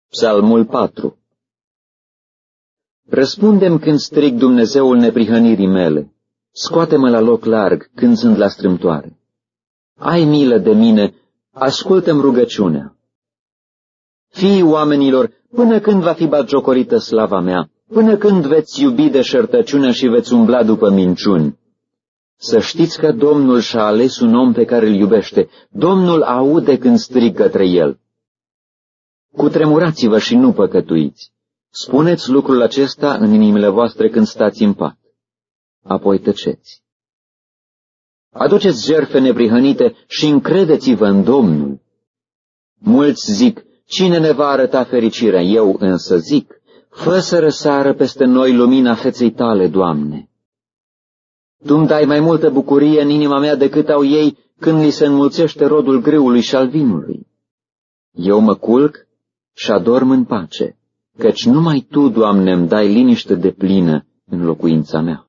Psalmul 4. Răspundem când strig Dumnezeul neprihănirii mele, scoate-mă la loc larg când sunt la strâmtoare. Ai milă de mine, ascultă-mi rugăciunea. Fiii oamenilor, până când va fi batjocorită slava mea, până când veți iubi deșertăciunea și veți umbla după minciuni? Să știți că Domnul și-a ales un om pe care îl iubește, Domnul aude când strig către el. Cutremurați-vă și nu păcătuiți. Spuneți lucrul acesta în inimile voastre când stați în pat. Apoi tăceți. Aduceți jertfe neprihănite și încredeți-vă în Domnul. Mulți zic, cine ne va arăta fericirea? Eu însă zic, fă să răsară peste noi lumina feței tale, Doamne. Tu-mi dai mai multă bucurie în inima mea decât au ei când li se înmulțește rodul grâului și al vinului. Eu mă culc și adorm în pace, căci numai Tu, Doamne, îmi dai liniște deplină în locuința mea.